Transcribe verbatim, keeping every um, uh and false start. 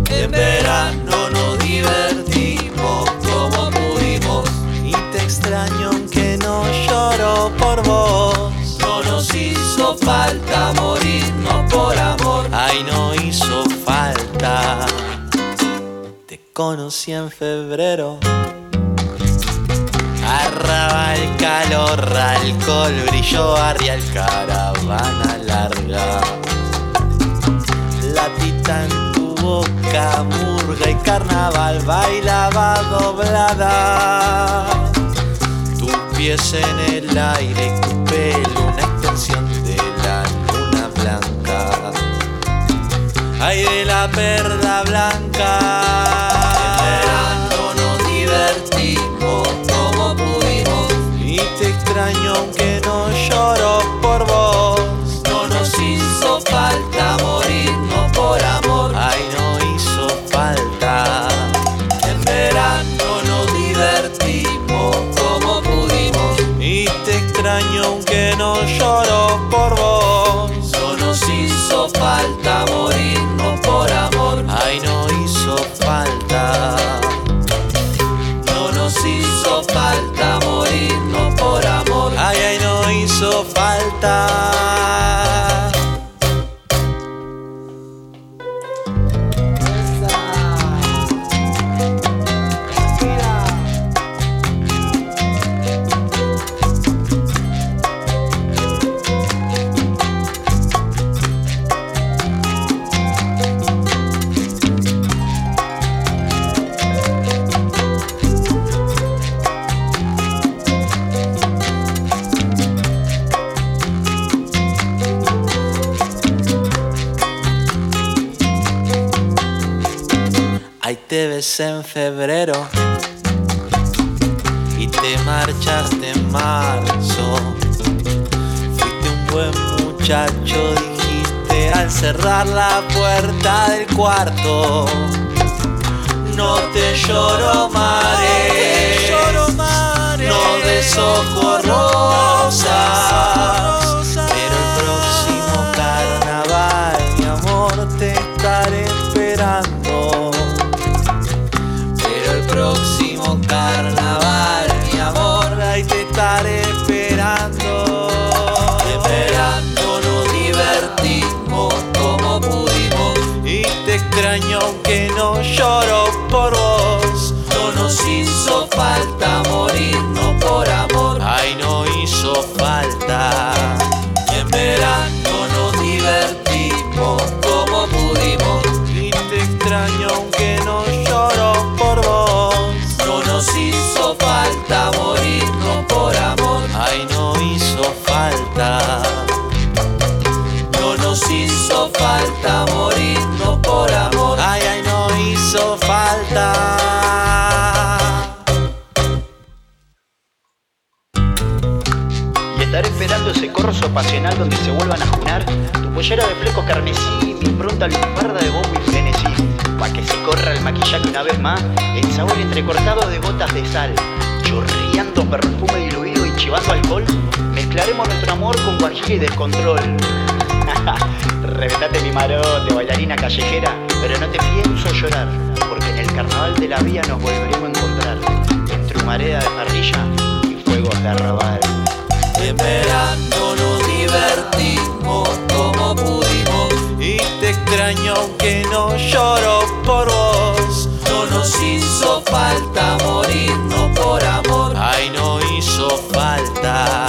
En verano nos divertimos como pudimos y te extraño aunque no lloro por vos. No nos hizo falta morirnos por amor. Ay, no hizo falta. Te conocí en febrero. Arrabal, calor, alcohol, brillo, barrial, caravana larga. Latita en tu boca, murga y carnaval, bailaba doblada. Tus pies en el aire, tu pelo, una extensión de la luna blanca. Ay, de la perla blanca. En verano nos divertimos como pudimos Y te extraño aunque no lloro por vos. No nos hizo falta morirnos por amor. Ay, no hizo falta. En verano nos divertimos como pudimos Y te extraño aunque no lloro por vos. No nos hizo falta morirnos por amor. Ay, no hizo falta. No nos hizo falta morirnos por amor. Ay, ay, no hizo falta. Ahí te besé en febrero y te marchaste en marzo. Fuiste un buen muchacho, dijiste al cerrar la puerta del cuarto. No te lloro mares, no des ojos rosas, pero el próximo carnaval, mi amor, te estaré esperando. El próximo carnaval, mi amor, ahí te estaré esperando. en verano nos divertimos como pudimos Y te extraño aunque no lloro por vos. No nos hizo falta morirnos por amor. Ay, no hizo falta. En verano nos divertimos como pudimos Y te extraño aunque no lloro por vos. No nos hizo falta morirnos por amor. Ay, no hizo falta. No nos hizo falta morirnos por amor. Ay, ay, no hizo falta. Y estaré esperando ese corso pasional donde se vuelvan a junar tu pollera de flecos carmesí, mi impronta luparda de bombo y frenesí, pa' que se corra el maquillaje una vez más, el sabor entrecortado de gotas de sal, chorreando perfume diluido y chivando alcohol, mezclaremos nuestro amor con guajira y descontrol. Reventate mi marote, bailarina callejera, pero no te pienso llorar, porque en el carnaval de la vía nos volveremos a encontrar, entre humareda de parrilla y fuegos de arrabal. En verano nos divertimos como pudimos Y te extraño aunque no lloro por vos. No nos hizo falta morirnos por amor. Ay, no hizo falta.